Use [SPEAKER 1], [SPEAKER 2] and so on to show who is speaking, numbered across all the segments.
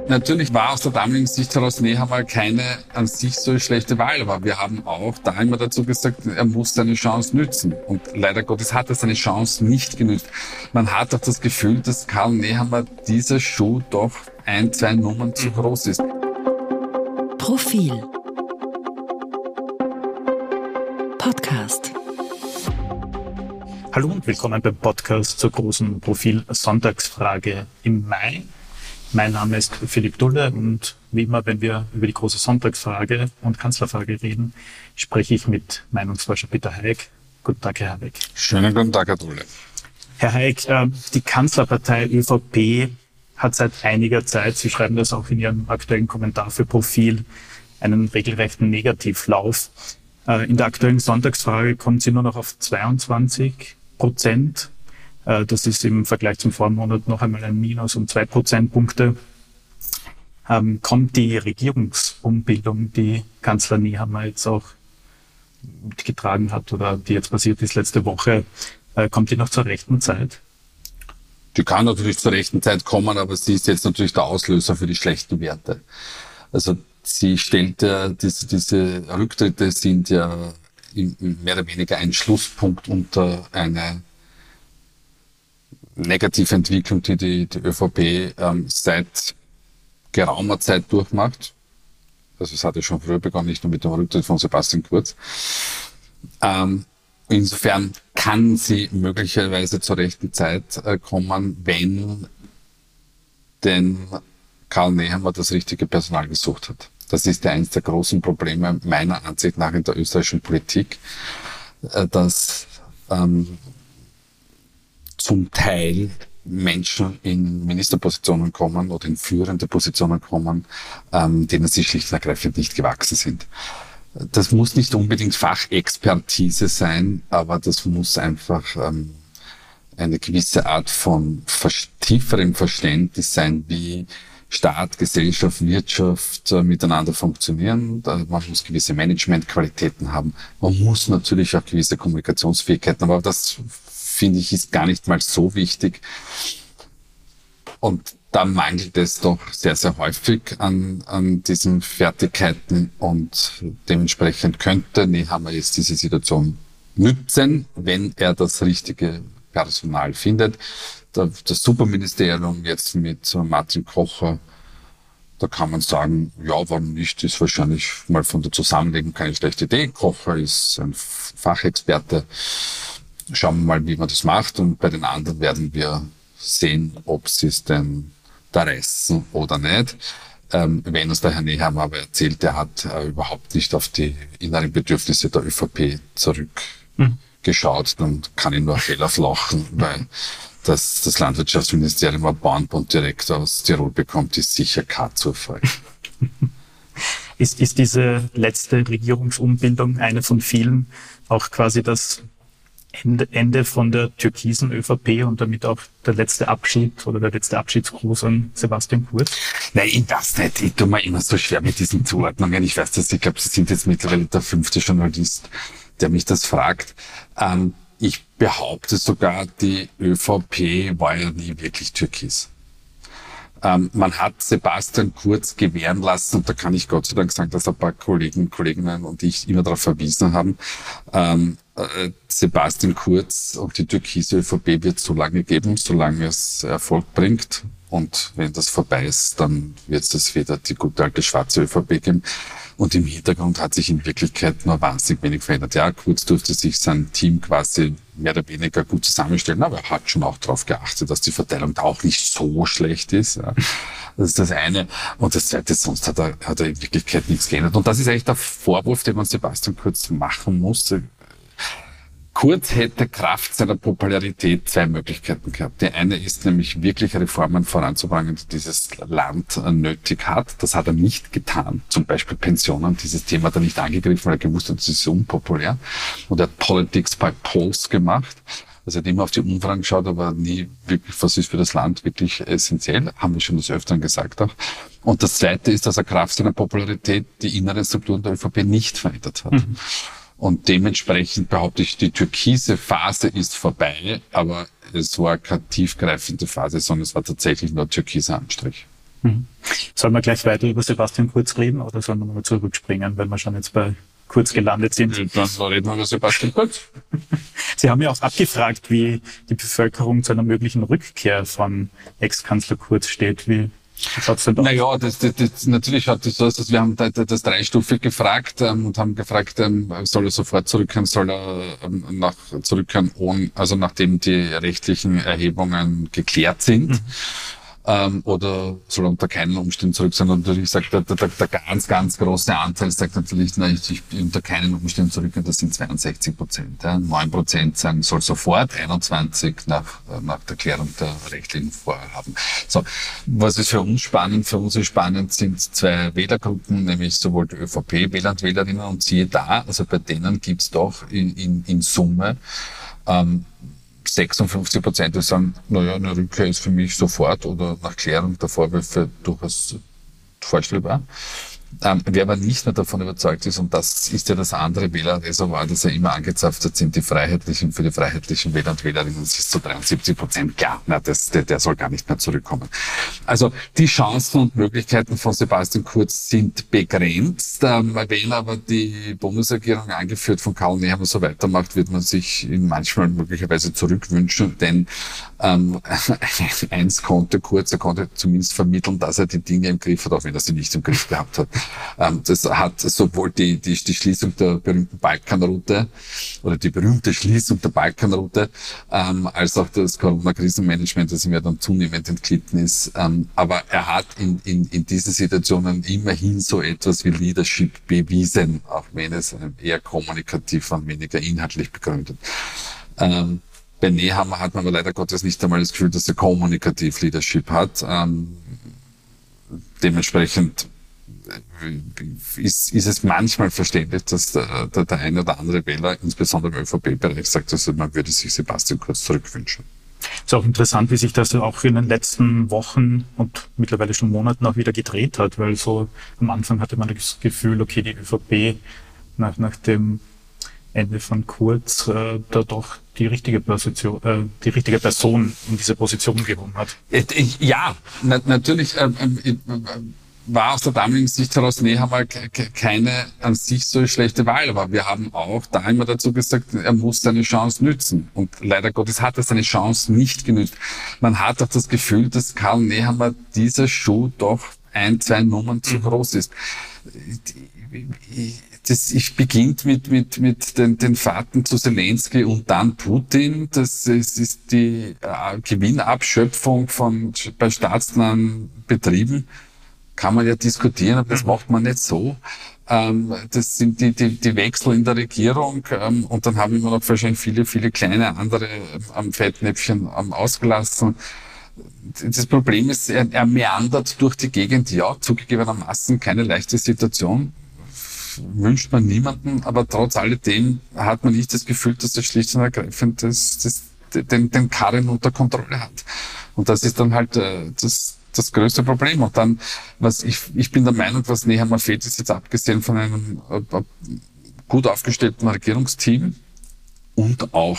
[SPEAKER 1] Natürlich war aus der damaligen Sicht heraus Nehammer keine an sich so schlechte Wahl, aber wir haben auch da immer dazu gesagt, er muss seine Chance nützen. Und leider Gottes hat er seine Chance nicht genützt. Man hat auch das Gefühl, dass Karl Nehammer dieser Schuh doch 1, 2 Nummern zu groß ist.
[SPEAKER 2] Profil Podcast.
[SPEAKER 3] Hallo und willkommen beim Podcast zur großen Profil-Sonntagsfrage im Mai. Mein Name ist Philipp Dulle und wie immer, wenn wir über die große Sonntagsfrage und Kanzlerfrage reden, spreche ich mit Meinungsforscher Peter Haig. Guten Tag, Herr Haig.
[SPEAKER 1] Schönen guten Tag, Herr Dulle.
[SPEAKER 3] Herr Haig, die Kanzlerpartei ÖVP hat seit einiger Zeit, Sie schreiben das auch in Ihrem aktuellen Kommentar für Profil, einen regelrechten Negativlauf. In der aktuellen Sonntagsfrage kommt sie nur noch auf 22%. Das ist im Vergleich zum Vormonat noch einmal ein Minus um 2 Prozentpunkte. Kommt die Regierungsumbildung, die Kanzler Nehammer jetzt auch mitgetragen hat oder die jetzt passiert ist letzte Woche, kommt die noch zur rechten Zeit?
[SPEAKER 1] Die kann natürlich zur rechten Zeit kommen, aber sie ist jetzt natürlich der Auslöser für die schlechten Werte. Also sie stellt ja, diese Rücktritte sind ja mehr oder weniger ein Schlusspunkt unter eine negative Entwicklung, die ÖVP seit geraumer Zeit durchmacht. Also es hat ja schon früher begonnen, nicht nur mit dem Rücktritt von Sebastian Kurz. Insofern kann sie möglicherweise zur rechten Zeit kommen, wenn denn Karl Nehammer das richtige Personal gesucht hat. Das ist ja eines der großen Probleme meiner Ansicht nach in der österreichischen Politik, dass zum Teil Menschen in Ministerpositionen kommen oder in führende Positionen kommen, denen sie schlicht und ergreifend nicht gewachsen sind. Das muss nicht unbedingt Fachexpertise sein, aber das muss einfach eine gewisse Art von tieferem Verständnis sein, wie Staat, Gesellschaft, Wirtschaft miteinander funktionieren. Man muss gewisse Managementqualitäten haben. Man muss natürlich auch gewisse Kommunikationsfähigkeiten haben, aber das finde ich, ist gar nicht mal so wichtig. Und da mangelt es doch sehr, sehr häufig an diesen Fertigkeiten und dementsprechend könnte Nehammer jetzt diese Situation nützen, wenn er das richtige Personal findet. Das Superministerium jetzt mit Martin Kocher, da kann man sagen, ja, warum nicht, ist wahrscheinlich mal von der Zusammenlegung keine schlechte Idee. Kocher ist ein Fachexperte. Schauen wir mal, wie man das macht, und bei den anderen werden wir sehen, ob sie es denn da reißen oder nicht. Wenn uns der Herr Nehammer aber erzählt, er hat überhaupt nicht auf die inneren Bedürfnisse der ÖVP zurückgeschaut, dann kann ich nur hellauf lachen, weil das Landwirtschaftsministerium ein Bauernbund direkt aus Tirol bekommt, ist sicher kein Zufall.
[SPEAKER 3] Ist diese letzte Regierungsumbildung eine von vielen, auch quasi das Ende von der türkisen ÖVP und damit auch der letzte Abschied oder der letzte Abschiedsgruß an Sebastian Kurz?
[SPEAKER 1] Nein, ich weiß nicht. Ich tue mir immer so schwer mit diesen Zuordnungen. Ich weiß das, ich glaube, Sie sind jetzt mittlerweile der 5. Journalist, der mich das fragt. Ich behaupte sogar, die ÖVP war ja nie wirklich türkis. Man hat Sebastian Kurz gewähren lassen, und da kann ich Gott sei Dank sagen, dass ein paar Kolleginnen und ich immer darauf verwiesen haben, Sebastian Kurz und die türkise ÖVP wird so lange geben, solange es Erfolg bringt. Und wenn das vorbei ist, dann wird es wieder die gute alte schwarze ÖVP geben. Und im Hintergrund hat sich in Wirklichkeit nur wahnsinnig wenig verändert. Ja, Kurz durfte sich sein Team quasi mehr oder weniger gut zusammenstellen, aber er hat schon auch darauf geachtet, dass die Verteilung da auch nicht so schlecht ist. Ja. Das ist das eine. Und das zweite, sonst hat er in Wirklichkeit nichts geändert. Und das ist eigentlich der Vorwurf, den man Sebastian Kurz machen muss. Kurz hätte Kraft seiner Popularität 2 Möglichkeiten gehabt. Die eine ist nämlich wirklich Reformen voranzubringen, die dieses Land nötig hat. Das hat er nicht getan. Zum Beispiel Pensionen. Dieses Thema hat er nicht angegriffen, weil er gewusst hat, das ist unpopulär. Und er hat Politics by Polls gemacht. Also er hat immer auf die Umfragen geschaut, aber nie wirklich, was ist für das Land wirklich essentiell. Haben wir schon des Öfteren gesagt auch. Und das zweite ist, dass er Kraft seiner Popularität die inneren Strukturen der ÖVP nicht verändert hat. Und dementsprechend behaupte ich, die türkise Phase ist vorbei, aber es war keine tiefgreifende Phase, sondern es war tatsächlich nur türkiser Anstrich.
[SPEAKER 3] Sollen wir gleich weiter über Sebastian Kurz reden oder sollen wir mal zurückspringen, weil wir schon jetzt bei Kurz gelandet sind?
[SPEAKER 1] Dann reden wir über Sebastian Kurz.
[SPEAKER 3] Sie haben ja auch abgefragt, wie die Bevölkerung zu einer möglichen Rückkehr von Ex-Kanzler Kurz steht. Wie schaut's denn aus?
[SPEAKER 1] Naja, natürlich hat das so aus, dass wir haben das dreistufig gefragt und haben gefragt, soll er sofort zurückkehren, soll er zurückkehren, also nachdem die rechtlichen Erhebungen geklärt sind. Oder soll er unter keinen Umständen zurück sein. Und natürlich sagt der ganz, ganz große Anteil sagt natürlich, ich bin unter keinen Umständen zurück, und das sind 62%. Ja. 9% sagen, soll sofort, 21% nach der Klärung der rechtlichen Vorhaben. So, was ist für uns spannend? Für uns ist spannend sind zwei Wählergruppen, nämlich sowohl die ÖVP-Wähler und Wählerinnen, und siehe da, also bei denen gibt's doch in Summe 56%, die sagen, eine Rückkehr ist für mich sofort oder nach Klärung der Vorwürfe durchaus vorstellbar. Wer aber nicht mehr davon überzeugt ist, und das ist ja das andere Wählerreservoir, das ja immer angezapft hat, sind die Freiheitlichen. Für die freiheitlichen Wähler und Wählerinnen, das ist zu 73% klar, der soll gar nicht mehr zurückkommen. Also die Chancen und Möglichkeiten von Sebastian Kurz sind begrenzt. Wenn aber die Bundesregierung, angeführt von Karl Nehammer, so weitermacht, wird man sich ihn manchmal möglicherweise zurückwünschen, denn eins konnte Kurz, er konnte zumindest vermitteln, dass er die Dinge im Griff hat, auch wenn er sie nicht im Griff gehabt hat. Das hat sowohl die Schließung der berühmten Balkanroute oder die berühmte Schließung der Balkanroute als auch das Corona-Krisenmanagement, das ihm ja dann zunehmend entglitten ist. Aber er hat in diesen Situationen immerhin so etwas wie Leadership bewiesen, auch wenn es eher kommunikativ und weniger inhaltlich begründet. Bei Nehammer hat man aber leider Gottes nicht einmal das Gefühl, dass er kommunikativ Leadership hat. Dementsprechend ist es manchmal verständlich, dass der eine oder andere Wähler, insbesondere im ÖVP-Bereich, sagt, also man würde sich Sebastian Kurz zurückwünschen.
[SPEAKER 3] Es ist auch interessant, wie sich das auch in den letzten Wochen und mittlerweile schon Monaten auch wieder gedreht hat, weil so am Anfang hatte man das Gefühl, okay, die ÖVP nach dem Ende von Kurz da doch die richtige Person in diese Position gehoben hat.
[SPEAKER 1] Ja, natürlich war aus der damaligen Sicht heraus Nehammer keine an sich so schlechte Wahl, aber wir haben auch da immer dazu gesagt, er muss seine Chance nützen. Und leider Gottes hat er seine Chance nicht genützt. Man hat auch das Gefühl, dass Karl Nehammer dieser Schuh doch 1-2 Nummern zu groß ist. Das beginnt mit den Fahrten zu Zelensky und dann Putin. Das ist die Gewinnabschöpfung bei staatsnahen Betrieben. Kann man ja diskutieren, aber das macht man nicht so. Das sind die Wechsel in der Regierung, und dann haben wir noch wahrscheinlich viele kleine andere am Fettnäpfchen ausgelassen. Das Problem ist, er meandert durch die Gegend, ja, zugegebenermaßen keine leichte Situation. Wünscht man niemanden, aber trotz alledem hat man nicht das Gefühl, dass er schlicht und ergreifend den Karren unter Kontrolle hat. Und das ist dann halt das größte Problem. Und dann, ich bin der Meinung, was Nehammer fehlt, ist jetzt abgesehen von einem gut aufgestellten Regierungsteam und auch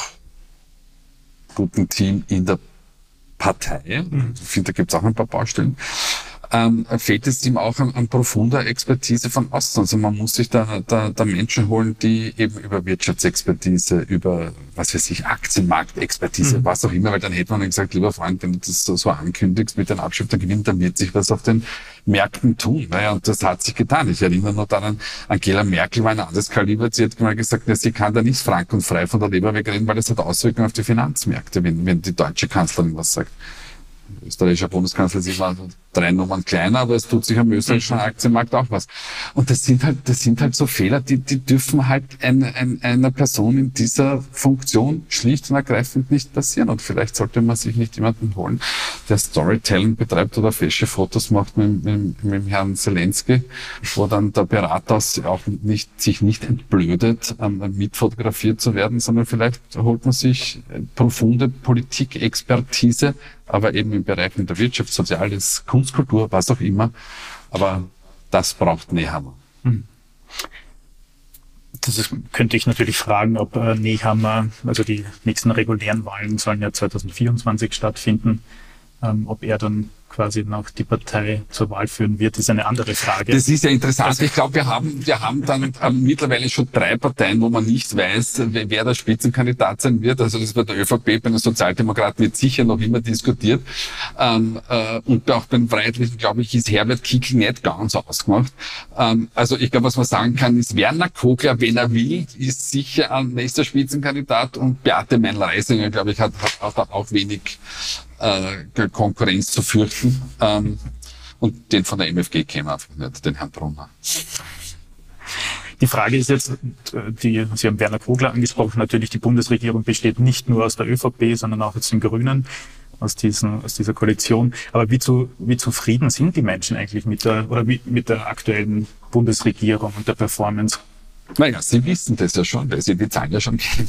[SPEAKER 1] guten Team in der Partei. Ich finde, da gibt es auch ein paar Baustellen. Fehlt es ihm auch an profunder Expertise von außen. Also man muss sich da Menschen holen, die eben über Wirtschaftsexpertise, über, Aktienmarktexpertise, was auch immer, weil dann hätte man gesagt, lieber Freund, wenn du das so ankündigst mit den Abschöpftergewinnen, dann wird sich was auf den Märkten tun. Naja, und das hat sich getan. Ich erinnere noch daran, Angela Merkel war ein anderes Kaliber. Sie hat mal gesagt, sie kann da nicht frank und frei von der Leber wegreden, weil das hat Auswirkungen auf die Finanzmärkte, wenn die deutsche Kanzlerin was sagt. Der österreichische Bundeskanzler ist immer 3 Nummern kleiner, aber es tut sich am österreichischen Aktienmarkt auch was. Und das sind halt so Fehler, die dürfen halt einer Person in dieser Funktion schlicht und ergreifend nicht passieren. Und vielleicht sollte man sich nicht jemanden holen, der Storytelling betreibt oder fesche Fotos macht mit dem Herrn Zelensky, wo dann der Berater auch sich nicht entblödet, mitfotografiert zu werden, sondern vielleicht holt man sich profunde Politikexpertise, aber eben im Bereich der Wirtschaft, Soziales, Kunstkultur, was auch immer. Aber das braucht Nehammer.
[SPEAKER 3] Könnte ich natürlich fragen, ob Nehammer, also die nächsten regulären Wahlen sollen ja 2024 stattfinden, ob er dann quasi noch die Partei zur Wahl führen wird, ist eine andere Frage.
[SPEAKER 1] Das ist ja interessant. Ich glaube, wir haben dann mittlerweile schon 3 Parteien, wo man nicht weiß, wer der Spitzenkandidat sein wird. Also das bei der ÖVP, bei den Sozialdemokraten wird sicher noch immer diskutiert. Und auch beim Freiheitlichen, glaube ich, ist Herbert Kickl nicht ganz ausgemacht. Also ich glaube, was man sagen kann, ist Werner Kogler, wenn er will, ist sicher ein nächster Spitzenkandidat, und Beate Meindl-Reisinger, glaube ich, hat auch wenig Konkurrenz zu fürchten. Und den von der MFG käme einfach nicht, den Herrn Brunner.
[SPEAKER 3] Die Frage ist jetzt, Sie haben Werner Kogler angesprochen, natürlich die Bundesregierung besteht nicht nur aus der ÖVP, sondern auch aus den Grünen, aus dieser Koalition. Aber wie zufrieden sind die Menschen eigentlich mit der aktuellen Bundesregierung und der Performance?
[SPEAKER 1] Naja, Sie wissen das ja schon, weil Sie die Zahlen ja schon kennen.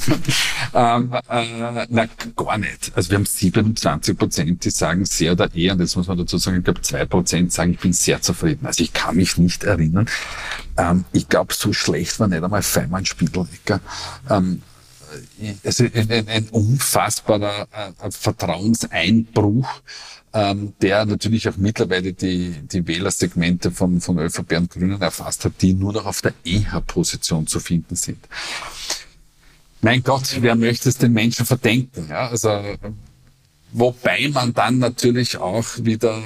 [SPEAKER 1] Gar nicht. Also wir haben 27%, die sagen sehr oder eher, und das muss man dazu sagen, ich glaube 2% sagen, ich bin sehr zufrieden. Also ich kann mich nicht erinnern. Ich glaube, so schlecht war nicht einmal Feimann Spiedelegger. Also ein unfassbarer Vertrauenseinbruch, der natürlich auch mittlerweile die Wählersegmente von ÖVP und Grünen erfasst hat, die nur noch auf der EHA-Position zu finden sind. Mein Gott, wer möchte es den Menschen verdenken? Ja? Also, wobei man dann natürlich auch wieder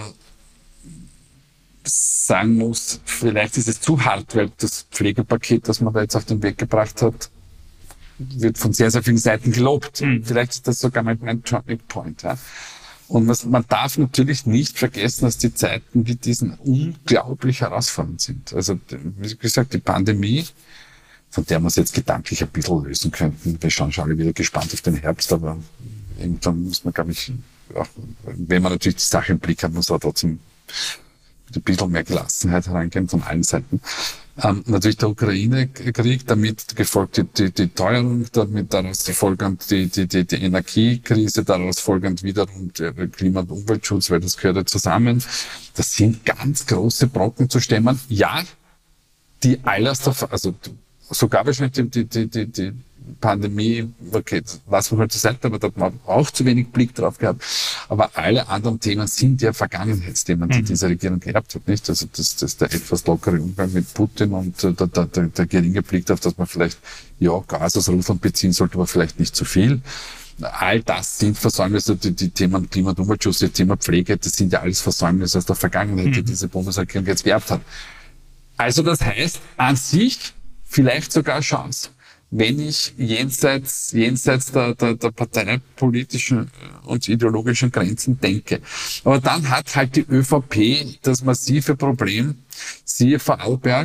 [SPEAKER 1] sagen muss, vielleicht ist es zu hart, weil das Pflegepaket, das man da jetzt auf den Weg gebracht hat, wird von sehr, sehr vielen Seiten gelobt. Vielleicht ist das sogar mein Turning Point. Ja. Und man darf natürlich nicht vergessen, dass die Zeiten wie diesen unglaublich herausfordernd sind. Also, wie gesagt, die Pandemie, von der wir uns jetzt gedanklich ein bisschen lösen könnten. Wir schauen schon alle wieder gespannt auf den Herbst, aber irgendwann muss man, glaube ich, auch, wenn man natürlich die Sache im Blick hat, muss man trotzdem ein bisschen mehr Gelassenheit herangehen von allen Seiten. Natürlich der Ukraine-Krieg, damit gefolgt die Teuerung, damit daraus folgend die Energiekrise, daraus folgend wiederum der Klima- und Umweltschutz, weil das gehört ja zusammen. Das sind ganz große Brocken zu stemmen. Ja, die also sogar wahrscheinlich die Pandemie, okay, lassen wir mal zur Seite, aber da hat man auch zu wenig Blick drauf gehabt. Aber alle anderen Themen sind ja Vergangenheitsthemen, die diese Regierung geerbt hat, nicht? Also der etwas lockere Umgang mit Putin und der geringe Blick darauf, dass man vielleicht, Gas aus Russland beziehen sollte, aber vielleicht nicht zu viel. All das sind Versäumnisse, die Themen Klima- und Umweltschutz, das Thema Pflege, das sind ja alles Versäumnisse aus der Vergangenheit, die diese Bundesregierung jetzt geerbt hat. Also das heißt, an sich vielleicht sogar Chance, wenn ich jenseits der parteipolitischen und ideologischen Grenzen denke. Aber dann hat halt die ÖVP das massive Problem, siehe Vorarlberg,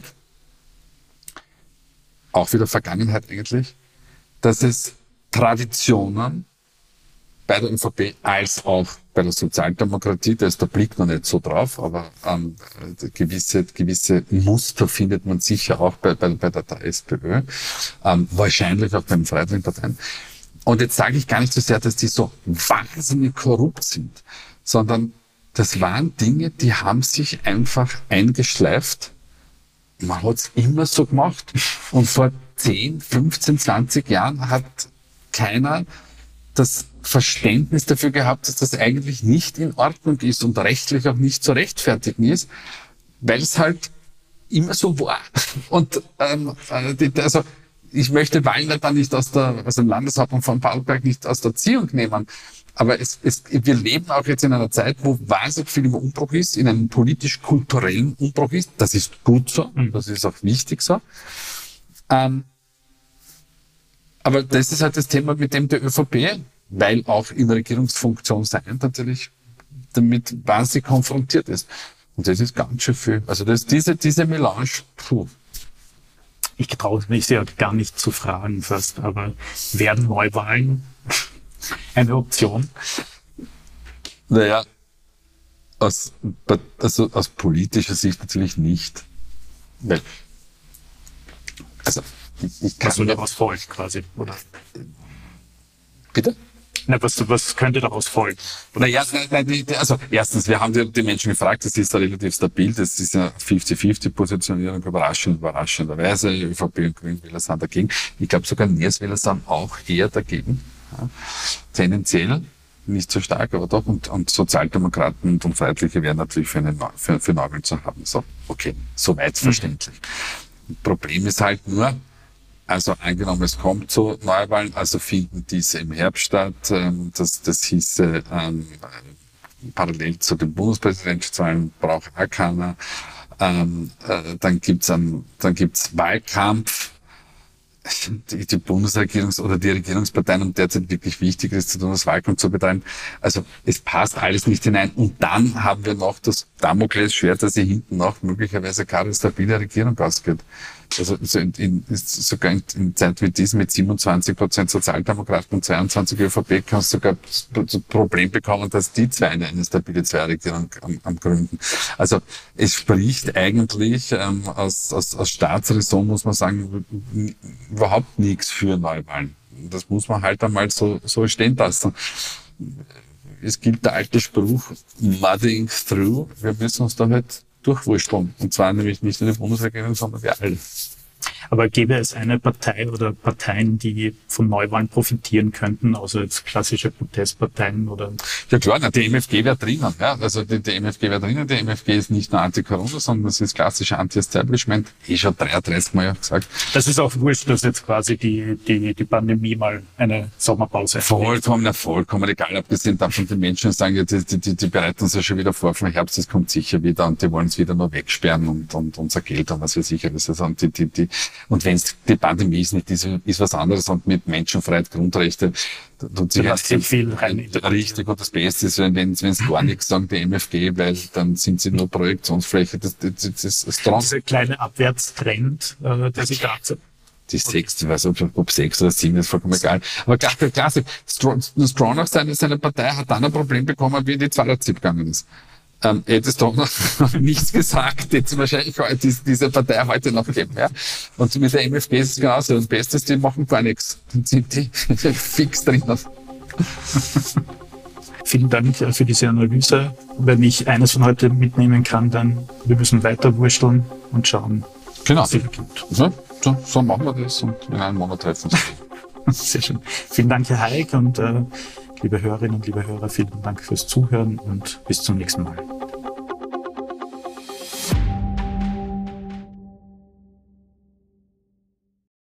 [SPEAKER 1] auch wieder Vergangenheit eigentlich, dass es Traditionen bei der ÖVP als auch bei der Sozialdemokratie, da ist der Blick noch nicht so drauf, aber gewisse Muster findet man sicher auch bei der SPÖ, wahrscheinlich auch bei den Freiheitlichen Parteien. Und jetzt sage ich gar nicht so sehr, dass die so wahnsinnig korrupt sind, sondern das waren Dinge, die haben sich einfach eingeschleift. Man hat es immer so gemacht. Und vor 10, 15, 20 Jahren hat keiner das Verständnis dafür gehabt, dass das eigentlich nicht in Ordnung ist und rechtlich auch nicht zu rechtfertigen ist, weil es halt immer so war. Und also ich möchte Wallner dann nicht also Landeshauptmann von Vorarlberg nicht aus der Ziehung nehmen, aber wir leben auch jetzt in einer Zeit, wo wahnsinnig viel im Umbruch ist, in einem politisch-kulturellen Umbruch ist. Das ist gut so, das ist auch wichtig so. Aber das ist halt das Thema, mit dem die ÖVP, weil auch in Regierungsfunktion sein, natürlich damit wahnsinnig konfrontiert ist. Und das ist ganz schön viel. Also diese Melange, puh.
[SPEAKER 3] Ich traue mich ja gar nicht zu fragen fast, aber werden Neuwahlen eine Option?
[SPEAKER 1] Naja, aus politischer Sicht natürlich nicht. Weil, also, ich kann
[SPEAKER 3] was soll daraus folgen, quasi, oder?
[SPEAKER 1] Bitte?
[SPEAKER 3] Na, was könnte daraus folgen?
[SPEAKER 1] Naja, also erstens, wir haben die Menschen gefragt, das ist ja relativ stabil, das ist ja 50-50-Positionierung, überraschenderweise, ÖVP und Grünwähler sind dagegen. Ich glaube sogar Neos-Wähler sind auch eher dagegen, ja, tendenziell. nicht so stark, aber doch. Und Sozialdemokraten und Freiheitliche wären natürlich für Neuwahlen zu haben. So, okay, soweit verständlich. Problem ist halt nur, also angenommen, es kommt zu Neuwahlen, also finden diese im Herbst statt. Das hieße parallel zu den Bundespräsidentschaftswahlen, braucht auch keiner. Dann gibt's Wahlkampf. Die Bundesregierungs- oder die Regierungsparteien haben derzeit wirklich Wichtigeres zu tun, als Wahlkampf zu betreiben. Also es passt alles nicht hinein. Und dann haben wir noch das Damoklesschwert, dass hier hinten noch möglicherweise keine stabile Regierung ausgeht. Also sogar in Zeit wie diesen mit 27% Sozialdemokraten und 22 ÖVP kannst du sogar das Problem bekommen, dass die zwei eine stabile Zweierregierung am gründen. Also es spricht eigentlich aus Staatsräson, muss man sagen, überhaupt nichts für Neuwahlen. Das muss man halt einmal so stehen lassen. Es gibt der alte Spruch, muddying through. Wir müssen uns da halt durchwursteln. Und zwar nämlich nicht nur die Bundesregierung, sondern wir alle.
[SPEAKER 3] Aber gäbe es eine Partei oder Parteien, die von Neuwahlen profitieren könnten, außer jetzt klassische Protestparteien oder?
[SPEAKER 1] Ja klar, die MFG wäre drinnen. Ja. Also die MFG wäre drinnen. Die MFG ist nicht nur Anti-Corona, sondern das ist klassische Anti-Establishment. Schon 33 Mal gesagt.
[SPEAKER 3] Das ist auch wurscht, dass jetzt quasi die Pandemie mal eine Sommerpause hat.
[SPEAKER 1] Vollkommen egal. Abgesehen davon, die Menschen sagen, ja, die bereiten sich schon wieder vor vom Herbst, das kommt sicher wieder und die wollen es wieder nur wegsperren und unser Geld und was weiß ich. Das ist und wenn es die Pandemie ist, nicht ist was anderes und mit Menschenfreiheit, Grundrechte tut sich
[SPEAKER 3] viel rein.
[SPEAKER 1] Richtig. Und das Beste ist, wenn sie gar nichts sagen, die MFG, weil dann sind sie nur Projektionsfläche. Das ist strong.
[SPEAKER 3] Dieser kleine Abwärtstrend, der sich da
[SPEAKER 1] die 6, ich weiß nicht, ob 6 oder 7 ist vollkommen egal. Aber klasse, Stronach, seine Partei hat dann ein Problem bekommen, wie in die Zweierzip gegangen ist. Hätte es doch noch nichts gesagt, jetzt wahrscheinlich diese Partei heute noch geben, ja. Und mit der MFG ist es genauso. Das Beste ist, die machen gar nichts. Dann sind die fix drinnen.
[SPEAKER 3] Vielen Dank für diese Analyse. Wenn ich eines von heute mitnehmen kann, dann wir müssen weiter wursteln und schauen,
[SPEAKER 1] was es gibt. So machen wir das und in einem Monat treffen wir uns.
[SPEAKER 3] Sehr schön. Vielen Dank, Herr Hayek, und liebe Hörerinnen und liebe Hörer, vielen Dank fürs Zuhören und bis zum nächsten Mal.